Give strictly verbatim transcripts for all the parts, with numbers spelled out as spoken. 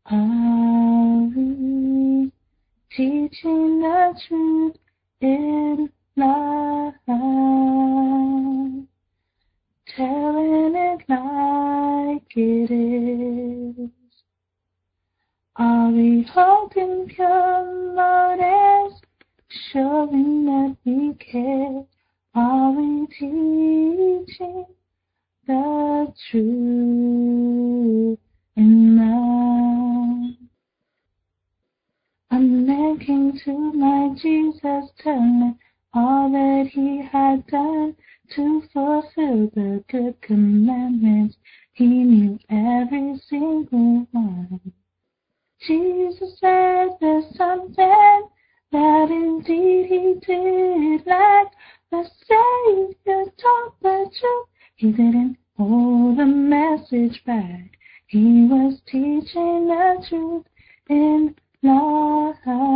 Are we teaching the truth in love? Telling it like it is. Are we holding pure motives, showing that we care? Are we teaching the truth in love? A man came to my Jesus, telling all that he had done to fulfill the good commandments. He knew every single one. Jesus said there's something that indeed he did lack. The Savior taught the truth. He didn't hold the message back. He was teaching the truth in love,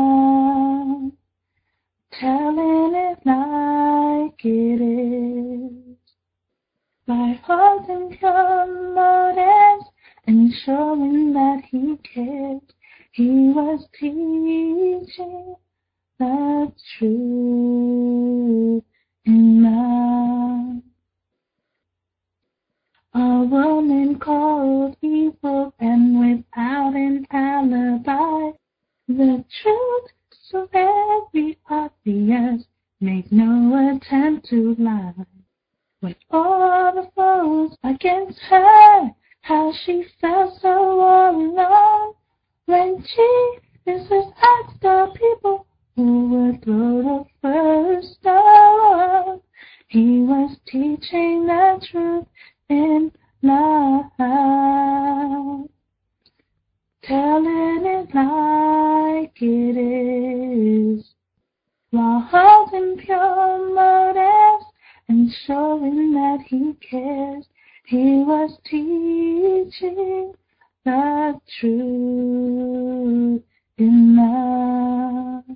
telling it like it is. By holding pure motives and showing that he cared, he was teaching the truth in love. A woman called evil and without an alibi. The truth so very obvious, make no attempt to lie. With all the foes against her, how she felt so all alone. When Jesus asked the people who would throw the first stone, he was teaching the truth in love, telling it like it is, while holding pure motives and showing that he cares. He was teaching the truth in love.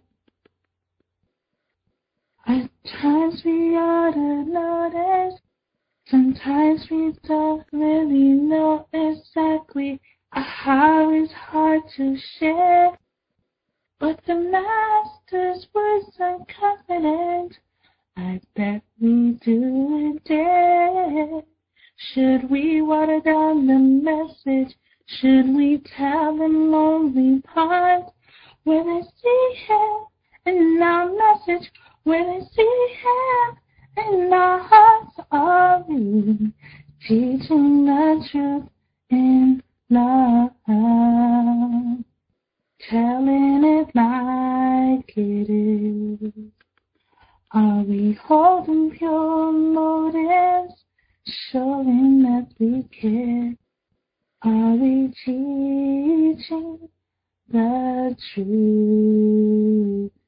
At times we ought to notice, sometimes we don't really know exactly how it's hard to share. But the Master's words are confident, I bet we do it dare. Should we water down the message? Should we tell them lonely parts? Where they see him in our message, where they see him in our hearts, are we teaching the truth in love, telling it like it is? Are we holding pure motives, showing that we care? Are we teaching the truth